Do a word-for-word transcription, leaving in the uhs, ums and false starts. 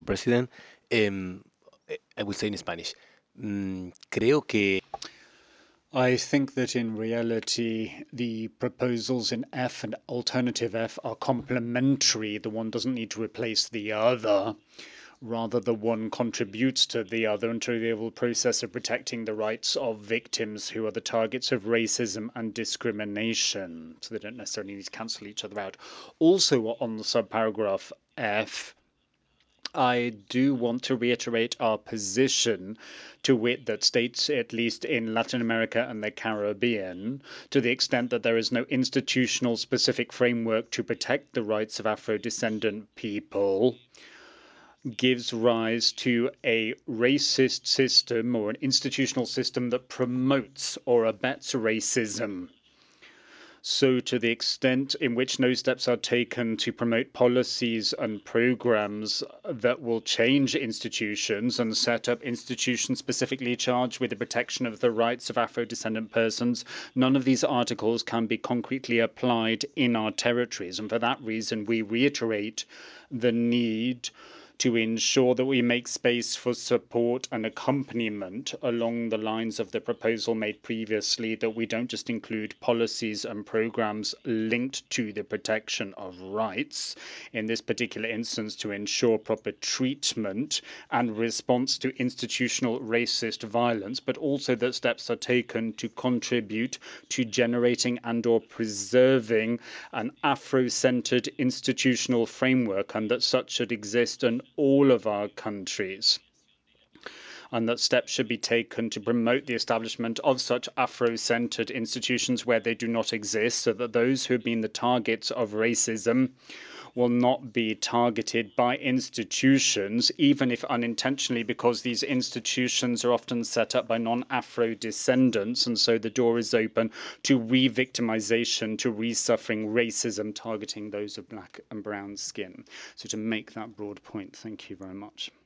President. Um, I will say in Spanish. Mm, creo que I think that in reality, the proposals in F and alternative F are complementary. The one doesn't need to replace the other. Rather, the one contributes to the other and to the overall process of protecting the rights of victims who are the targets of racism and discrimination. So they don't necessarily need to cancel each other out. Also, on the subparagraph F, I do want to reiterate our position, to wit that states, at least in Latin America and the Caribbean, to the extent that there is no institutional specific framework to protect the rights of Afro-descendant people, gives rise to a racist system or an institutional system that promotes or abets racism. So to the extent in which no steps are taken to promote policies and programs that will change institutions and set up institutions specifically charged with the protection of the rights of Afro-descendant persons, none of these articles can be concretely applied in our territories. And for that reason, we reiterate the need to ensure that we make space for support and accompaniment along the lines of the proposal made previously, that we don't just include policies and programs linked to the protection of rights, in this particular instance to ensure proper treatment and response to institutional racist violence, but also that steps are taken to contribute to generating and or preserving an Afro-centered institutional framework, and that such should exist in all of our countries, and that steps should be taken to promote the establishment of such Afro-centered institutions where they do not exist, so that those who have been the targets of racism will not be targeted by institutions, even if unintentionally, because these institutions are often set up by non-Afro descendants, and so the door is open to re-victimization, to re-suffering racism targeting those of black and brown skin. So to make that broad point, thank you very much.